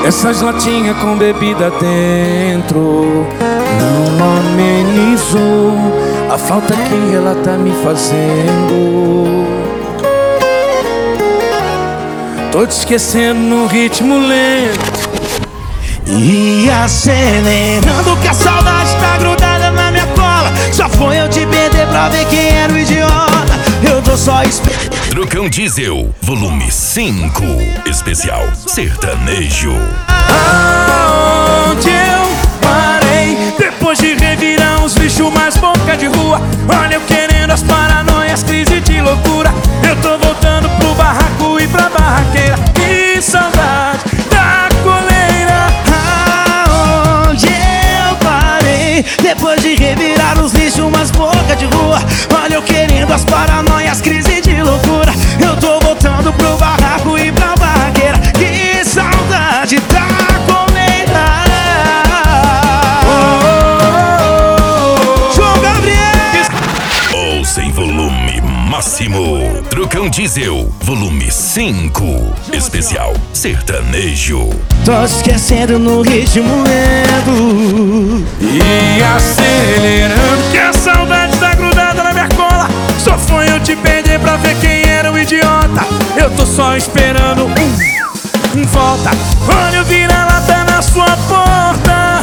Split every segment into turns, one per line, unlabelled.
Essas latinhas com bebida dentro não amenizou a falta que ela tá me fazendo. Tô te esquecendo num ritmo lento
e acelerando, que a saudade tá grudada na minha cola. Só foi eu te perder pra ver quem era o idiota. Eu tô só esperando.
Trucão Diesel, volume 5, especial sertanejo.
Aonde eu parei depois de revirar uns bichos mais boca de rua? Olha eu querendo as paranoias, crise de loucura. Eu tô voltando pro barraco e pra barraqueira. Que saudade da coleira.
Aonde eu parei depois de revirar os lixos umas boca de rua? Olha eu querendo as paranoias, crise de loucura. Eu tô voltando pro barraco e pra barraqueira. Que saudade da coleira. João Gabriel.
Ou sem volume máximo. Trucão Diesel, volume 5, especial sertanejo.
Tô esquecendo no ritmo lento
e acelerando, que a saudade tá grudada na minha cola. Só foi eu te perder pra ver quem era o idiota. Eu tô só esperando volta. Olha eu vira-lata na sua porta.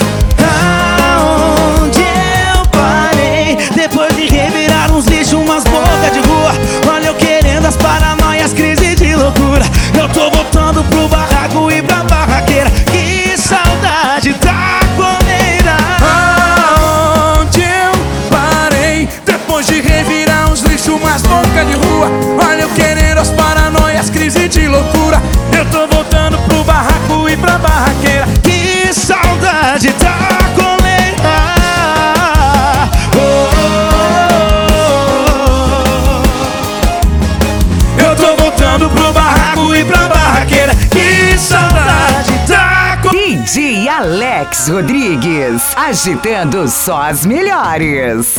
Aonde eu parei depois de revirar uns lixos umas bocas de rua? Olha eu querendo as paranoias, crise de loucura. Eu tô voltando pro barraco e pra barraqueira. Que saudade da coleira.
Aonde eu parei depois de revirar uns lixos mais boca de rua? Olha eu querendo as paranoias, crise de loucura. Eu tô voltando pro barraco e pra barraqueira.
Que saudade da coleira.
Eu tô voltando pro barraco e pra barraqueira. Que saudade da
DJ Alex Rodrigues, agitando só as melhores.